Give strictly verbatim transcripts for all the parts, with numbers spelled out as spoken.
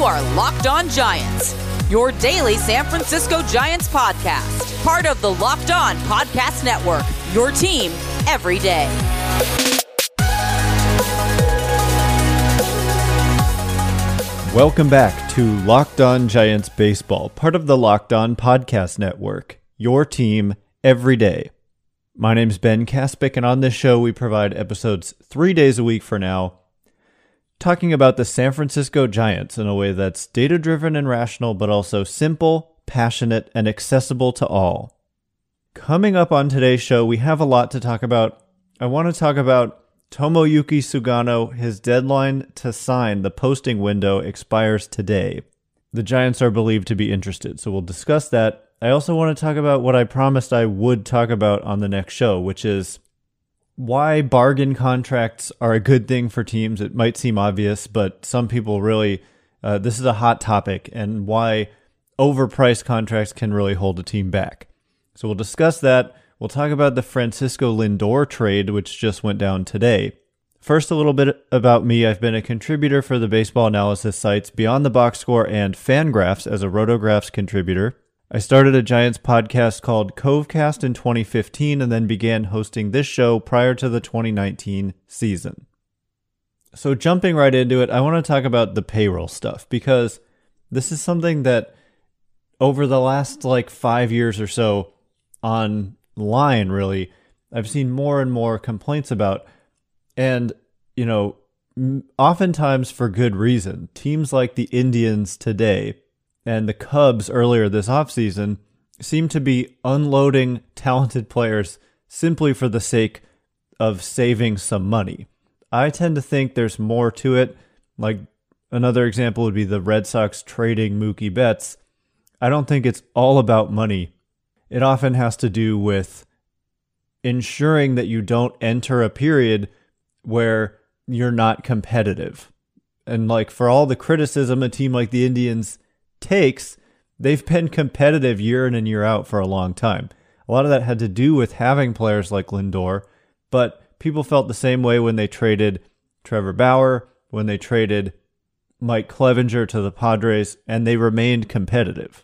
are Locked On Giants, your daily San Francisco Giants podcast. Part of the Locked On Podcast Network, your team every day. Welcome back to Locked On Giants Baseball, part of the Locked On Podcast Network, your team every day. My name's Ben Kaspick, and on this show we provide episodes three days a week for now, talking about the San Francisco Giants in a way that's data-driven and rational, but also simple, passionate, and accessible to all. Coming up on today's show, we have a lot to talk about. I want to talk about Tomoyuki Sugano. His deadline to sign the posting window expires today. The Giants are believed to be interested, so we'll discuss that. I also want to talk about what I promised I would talk about on the next show, which is why bargain contracts are a good thing for teams. It might seem obvious, but some people really, uh, this is a hot topic, and why overpriced contracts can really hold a team back. So we'll discuss that. We'll talk about the Francisco Lindor trade, which just went down today. First, a little bit about me. I've been a contributor for the baseball analysis sites Beyond the Box Score and Fangraphs as a Rotographs contributor. I started a Giants podcast called Covecast in twenty fifteen and then began hosting this show prior to the twenty nineteen season. So jumping right into it, I want to talk about the payroll stuff because this is something that over the last like five years or so online, really, I've seen more and more complaints about. And, you know, oftentimes for good reason. Teams like the Indians today and the Cubs earlier this offseason seem to be unloading talented players simply for the sake of saving some money. I tend to think there's more to it. Like another example would be the Red Sox trading Mookie Betts. I don't think it's all about money. It often has to do with ensuring that you don't enter a period where you're not competitive. And like for all the criticism a team like the Indians takes, they've been competitive year in and year out for a long time. A lot of that had to do with having players like Lindor, but people felt the same way when they traded Trevor Bauer, when they traded Mike Clevinger to the Padres, and they remained competitive.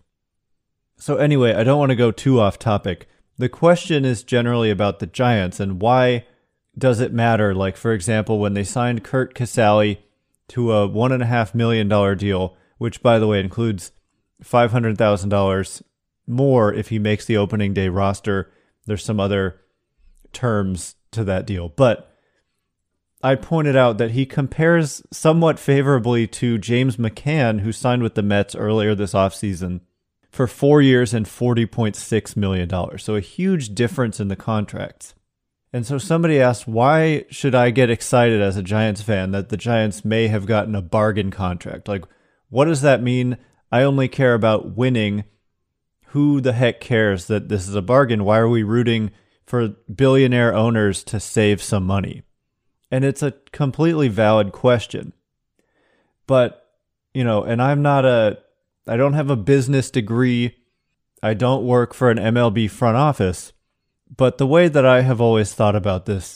So anyway, I don't want to go too off topic. The question is generally about the Giants and why does it matter? Like, for example, when they signed Curt Casali to a one point five million dollars deal, which, by the way, includes five hundred thousand dollars more if he makes the opening day roster. There's some other terms to that deal. But I pointed out that he compares somewhat favorably to James McCann, who signed with the Mets earlier this offseason for four years and forty point six million dollars. So a huge difference in the contracts. And so somebody asked, why should I get excited as a Giants fan that the Giants may have gotten a bargain contract? Like, what does that mean? I only care about winning. Who the heck cares that this is a bargain? Why are we rooting for billionaire owners to save some money? And it's a completely valid question. But, you know, and I'm not a, I don't have a business degree. I don't work for an M L B front office. But the way that I have always thought about this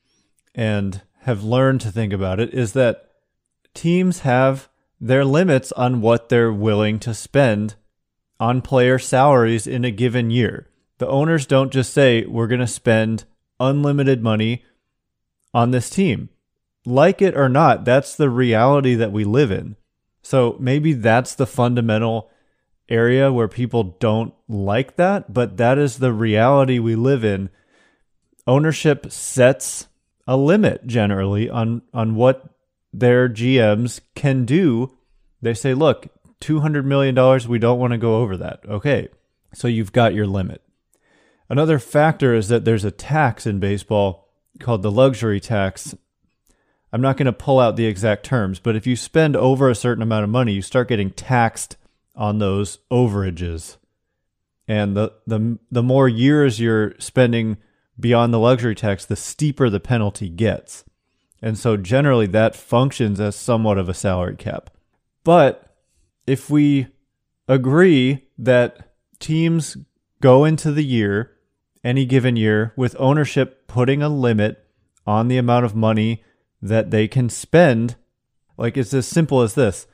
and have learned to think about it is that teams have their limits on what they're willing to spend on player salaries in a given year. The owners don't just say, we're going to spend unlimited money on this team. Like it or not, that's the reality that we live in. So maybe that's the fundamental area where people don't like that, but that is the reality we live in. Ownership sets a limit generally on, on what their G Ms can do. They say, look, two hundred million dollars, we don't want to go over that. Okay, so you've got your limit. Another factor is that there's a tax in baseball called the luxury tax. I'm not going to pull out the exact terms, but if you spend over a certain amount of money, you start getting taxed on those overages. And the the the more years you're spending beyond the luxury tax, the steeper the penalty gets. And so generally that functions as somewhat of a salary cap. But if we agree that teams go into the year, any given year, with ownership putting a limit on the amount of money that they can spend, like it's as simple as this.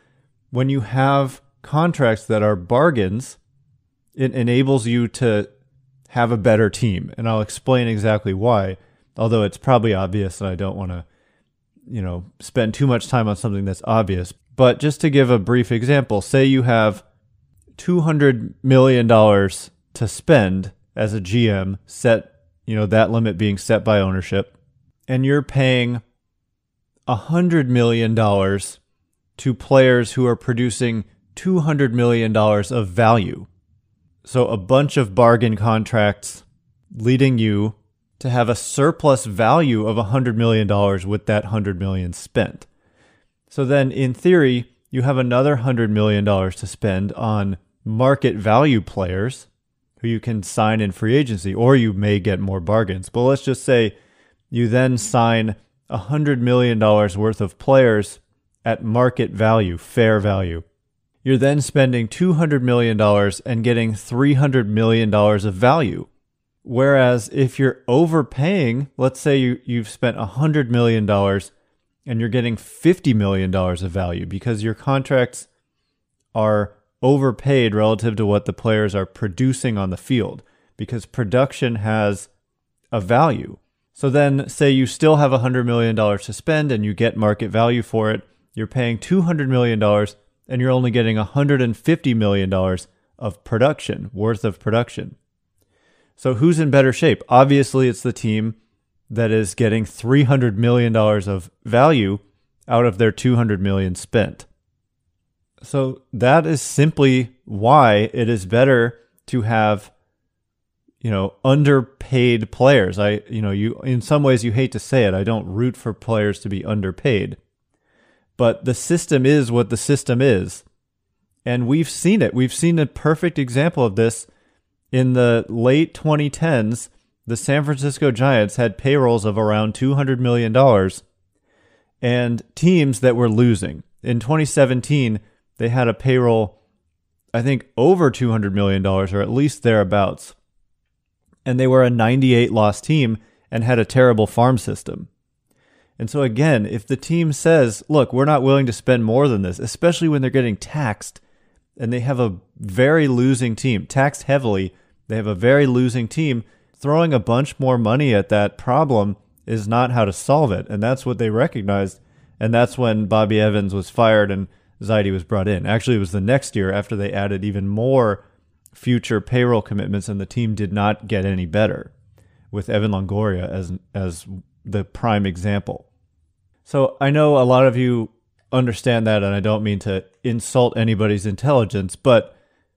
when you have contracts that are bargains, it enables you to have a better team. And I'll explain exactly why, although it's probably obvious and I don't want to, you know, spend too much time on something that's obvious. But just to give a brief example, say you have two hundred million dollars to spend as a G M, set, you know, that limit being set by ownership, and you're paying one hundred million dollars to players who are producing two hundred million dollars of value. So a bunch of bargain contracts leading you to have a surplus value of one hundred million dollars with that one hundred million dollars spent. So then in theory, you have another one hundred million dollars to spend on market value players who you can sign in free agency, or you may get more bargains. But let's just say you then sign one hundred million dollars worth of players at market value, fair value. You're then spending two hundred million dollars and getting three hundred million dollars of value. Whereas if you're overpaying, let's say you, you've spent one hundred million dollars and you're getting fifty million dollars of value because your contracts are overpaid relative to what the players are producing on the field, because production has a value. So then say you still have one hundred million dollars to spend and you get market value for it. You're paying two hundred million dollars and you're only getting one hundred fifty million dollars of production, worth of production. So who's in better shape? Obviously, it's the team that is getting three hundred million dollars of value out of their two hundred million dollars spent. So that is simply why it is better to have, you know, underpaid players. I, you know, you, in some ways you hate to say it. I don't root for players to be underpaid, but the system is what the system is. And we've seen it. We've seen a perfect example of this in the late twenty tens. The San Francisco Giants had payrolls of around two hundred million dollars and teams that were losing. In twenty seventeen, they had a payroll, I think, over two hundred million dollars, or at least thereabouts. And they were a ninety-eight loss team and had a terrible farm system. And so again, if the team says, look, we're not willing to spend more than this, especially when they're getting taxed, and they have a very losing team, taxed heavily, they have a very losing team, throwing a bunch more money at that problem is not how to solve it. And that's what they recognized. And that's when Bobby Evans was fired and Zaidi was brought in. Actually, it was the next year after they added even more future payroll commitments, and the team did not get any better, with Evan Longoria as as the prime example. So I know a lot of you understand that, and I don't mean to insult anybody's intelligence, but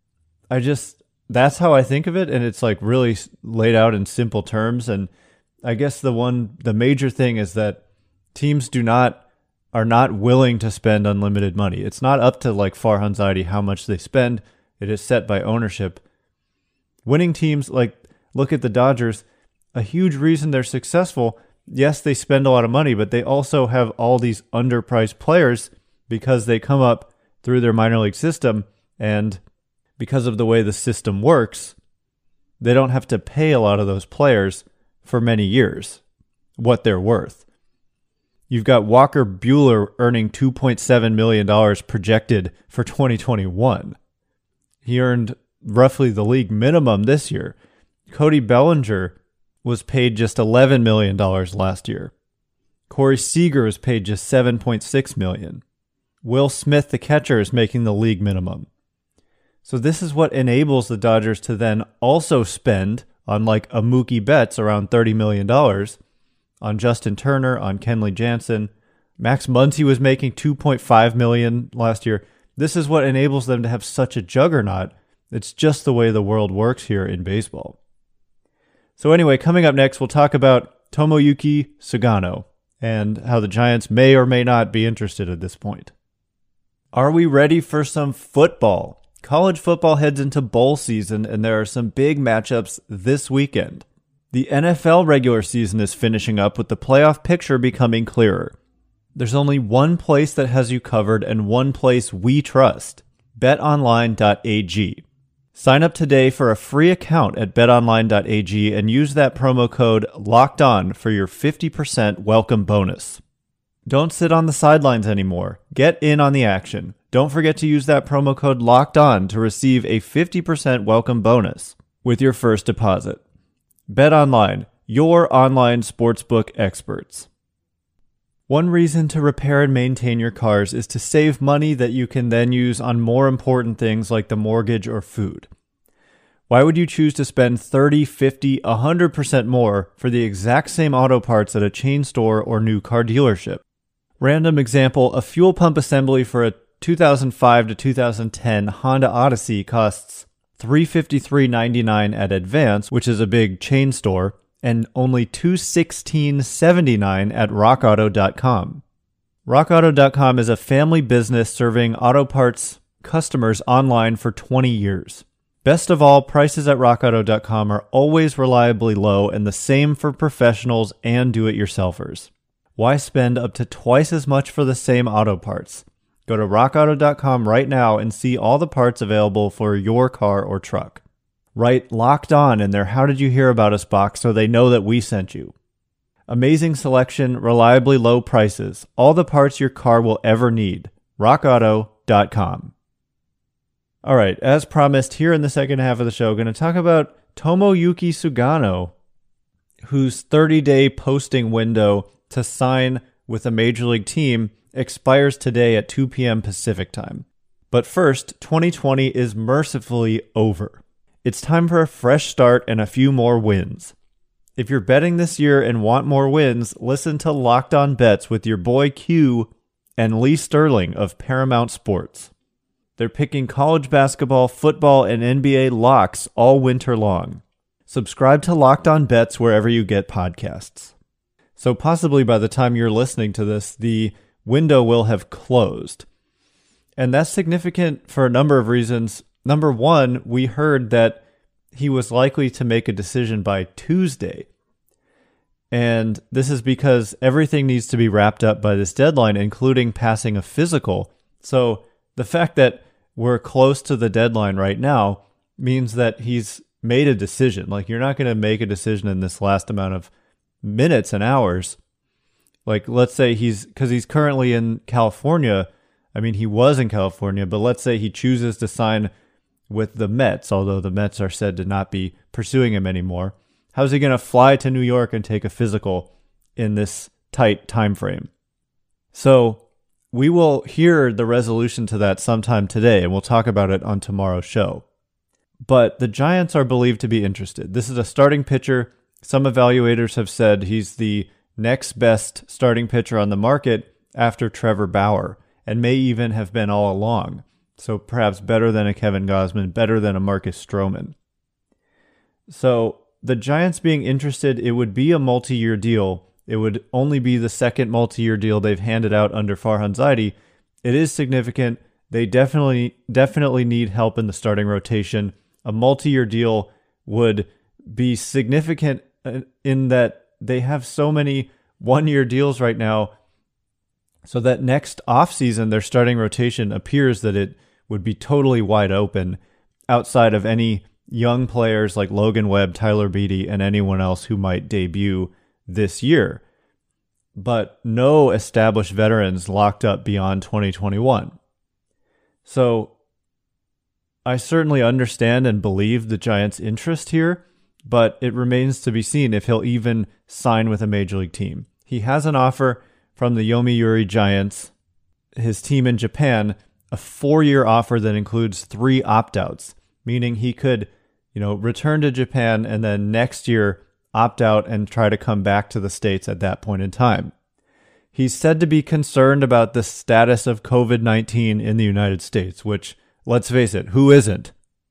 I just, that's how I think of it, and it's like really laid out in simple terms. And I guess the one, the major thing is that teams do not are not willing to spend unlimited money. It's not up to like Farhan Zaidi how much they spend. It is set by ownership. Winning teams, like look at the Dodgers, a huge reason they're successful. Yes, they spend a lot of money, but they also have all these underpriced players because they come up through their minor league system, and because of the way the system works, they don't have to pay a lot of those players for many years what they're worth. You've got Walker Buehler earning two point seven million dollars projected for twenty twenty-one. He earned roughly the league minimum this year. Cody Bellinger was paid just eleven million dollars last year. Corey Seager was paid just seven point six million dollars. Will Smith, the catcher, is making the league minimum. So this is what enables the Dodgers to then also spend on like a Mookie Betts around thirty million dollars, on Justin Turner, on Kenley Jansen. Max Muncy was making two point five million dollars last year. This is what enables them to have such a juggernaut. It's just the way the world works here in baseball. So anyway, coming up next, we'll talk about Tomoyuki Sugano and how the Giants may or may not be interested at this point. Are we ready for some football? College football heads into bowl season, and there are some big matchups this weekend. The N F L regular season is finishing up with the playoff picture becoming clearer. There's only one place that has you covered and one place we trust, bet online dot a g. Sign up today for a free account at bet online dot a g and use that promo code LOCKEDON for your fifty percent welcome bonus. Don't sit on the sidelines anymore. Get in on the action. Don't forget to use that promo code LOCKEDON to receive a fifty percent welcome bonus with your first deposit. BetOnline, your online sportsbook experts. One reason to repair and maintain your cars is to save money that you can then use on more important things like the mortgage or food. Why would you choose to spend thirty, fifty, one hundred percent more for the exact same auto parts at a chain store or new car dealership? Random example, a fuel pump assembly for a two thousand five to two thousand ten Honda Odyssey costs three hundred fifty-three dollars and ninety-nine cents at Advance, which is a big chain store, and only two hundred sixteen dollars and seventy-nine cents at rock auto dot com. rock auto dot com is a family business serving auto parts customers online for twenty years. Best of all, prices at rock auto dot com are always reliably low and the same for professionals and do-it-yourselfers. Why spend up to twice as much for the same auto parts? Go to rock auto dot com right now and see all the parts available for your car or truck. Write Locked On in their How Did You Hear About Us box so they know that we sent you. Amazing selection, reliably low prices, all the parts your car will ever need. rock auto dot com. All right, as promised, here in the second half of the show, going to talk about Tomoyuki Sugano, whose thirty-day posting window to sign with a major league team expires today at two p.m. Pacific time. But first, twenty twenty is mercifully over. It's time for a fresh start and a few more wins. If you're betting this year and want more wins, listen to Locked On Bets with your boy Q and Lee Sterling of Paramount Sports. They're picking college basketball, football, and N B A locks all winter long. Subscribe to Locked On Bets wherever you get podcasts. So possibly by the time you're listening to this, the window will have closed. And that's significant for a number of reasons. Number one, we heard that he was likely to make a decision by Tuesday. And this is because everything needs to be wrapped up by this deadline, including passing a physical. So the fact that we're close to the deadline right now means that he's made a decision. Like, you're not going to make a decision in this last amount of minutes and hours. Like, let's say he's, because he's currently in California. I mean, he was in California, but let's say he chooses to sign with the Mets, although the Mets are said to not be pursuing him anymore. How's he going to fly to New York and take a physical in this tight time frame? So we will hear the resolution to that sometime today, and we'll talk about it on tomorrow's show. But the Giants are believed to be interested. This is a starting pitcher. Some evaluators have said he's the next best starting pitcher on the market after Trevor Bauer, and may even have been all along. So perhaps better than a Kevin Gausman, better than a Marcus Stroman. So the Giants being interested, it would be a multi-year deal. It would only be the second multi-year deal they've handed out under Farhan Zaidi. It is significant. They definitely definitely need help in the starting rotation. A multi-year deal would be significant in that they have so many one-year deals right now, so that next offseason, their starting rotation appears that it would be totally wide open outside of any young players like Logan Webb, Tyler Beatty, and anyone else who might debut this year. But no established veterans locked up beyond twenty twenty-one. So I certainly understand and believe the Giants' interest here, but it remains to be seen if he'll even sign with a major league team. He has an offer from the Yomiuri Giants, his team in Japan, a four-year offer that includes three opt-outs, meaning he could, you know, return to Japan and then next year opt out and try to come back to the States at that point in time. He's said to be concerned about the status of covid nineteen in the United States, which, let's face it, who isn't?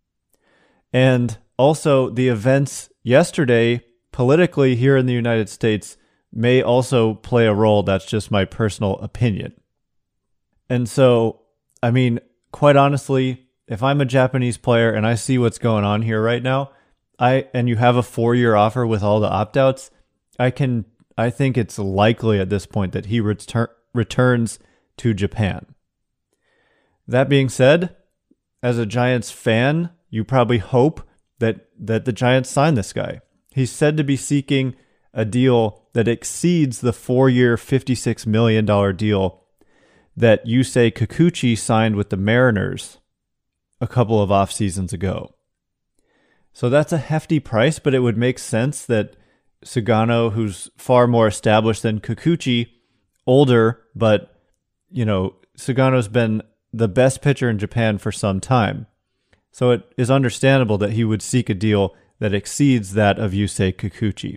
And also the events yesterday politically here in the United States may also play a role. That's just my personal opinion. And so, I mean, quite honestly, if I'm a Japanese player and I see what's going on here right now, I and you have a four-year offer with all the opt-outs, I can I think it's likely at this point that he retur- returns to Japan. That being said, as a Giants fan, you probably hope that that the Giants sign this guy. He's said to be seeking a deal that exceeds the four-year, fifty-six million dollars deal that Yusei Kikuchi signed with the Mariners a couple of off seasons ago. So that's a hefty price, but it would make sense that Sugano, who's far more established than Kikuchi, older, but, you know, Sugano's been the best pitcher in Japan for some time. So it is understandable that he would seek a deal that exceeds that of Yusei Kikuchi.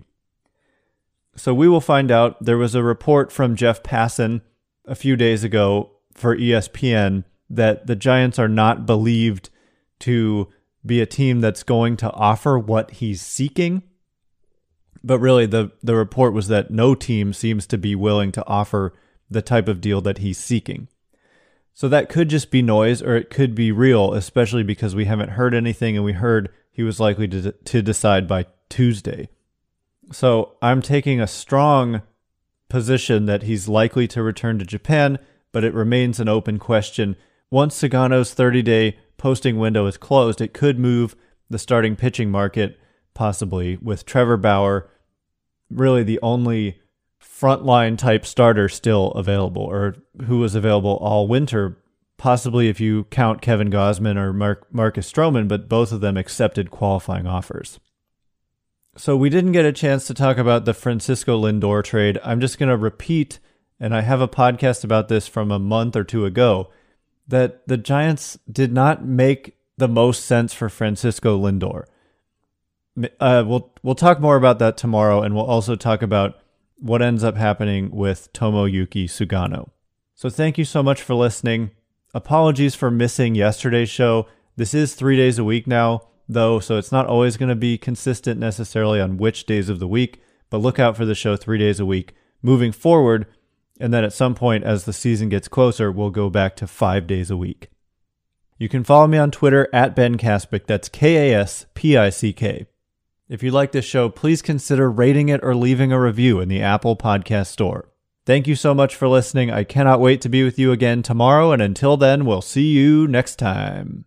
So we will find out. There was a report from Jeff Passan a few days ago for E S P N that the Giants are not believed to be a team that's going to offer what he's seeking. But really, the, the report was that no team seems to be willing to offer the type of deal that he's seeking. So that could just be noise, or it could be real, especially because we haven't heard anything, and we heard he was likely to, to decide by Tuesday. So I'm taking a strong position that he's likely to return to Japan, but it remains an open question. Once Sugano's thirty-day posting window is closed, it could move the starting pitching market, possibly, with Trevor Bauer really the only frontline type starter still available, or who was available all winter, possibly if you count Kevin Gausman or Mark, Marcus Stroman, but both of them accepted qualifying offers. So we didn't get a chance to talk about the Francisco Lindor trade. I'm just going to repeat, and I have a podcast about this from a month or two ago, that the Giants did not make the most sense for Francisco Lindor. Uh, we'll we'll talk more about that tomorrow, and we'll also talk about what ends up happening with Tomoyuki Sugano. So thank you so much for listening. Apologies for missing yesterday's show. This is three days a week now, though, so it's not always going to be consistent necessarily on which days of the week, but look out for the show three days a week moving forward, and then at some point as the season gets closer, we'll go back to five days a week. You can follow me on Twitter at Ben Kaspick, that's K A S P I C K. If you like this show, please consider rating it or leaving a review in the Apple Podcast Store. Thank you so much for listening. I cannot wait to be with you again tomorrow, and until then, we'll see you next time.